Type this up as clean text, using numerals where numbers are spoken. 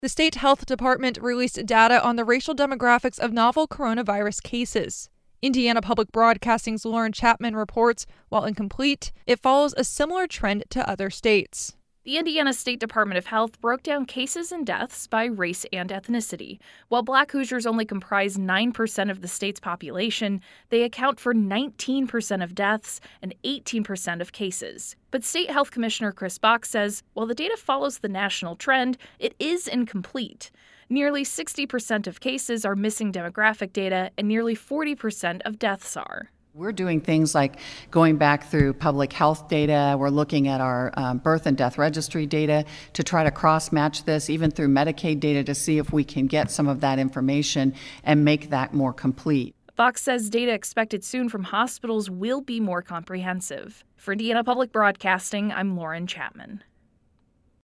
The state health department released data on the racial demographics of novel coronavirus cases. Indiana Public Broadcasting's Lauren Chapman reports, while incomplete, it follows a similar trend to other states. The Indiana State Department of Health broke down cases and deaths by race and ethnicity. While Black Hoosiers only comprise 9% of the state's population, they account for 19% of deaths and 18% of cases. But State Health Commissioner Chris Bach says while the data follows the national trend, it is incomplete. Nearly 60% of cases are missing demographic data, and nearly 40% of deaths are. We're doing things like going back through public health data. We're looking at our birth and death registry data to try to cross-match this, even through Medicaid data, to see if we can get some of that information and make that more complete. Fox says data expected soon from hospitals will be more comprehensive. For Indiana Public Broadcasting, I'm Lauren Chapman.